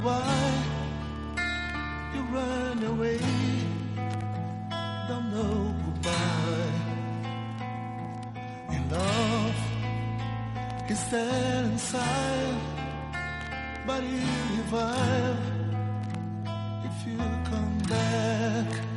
Why you run away? Don't know goodbye. In love is there inside, but you revive if you come back.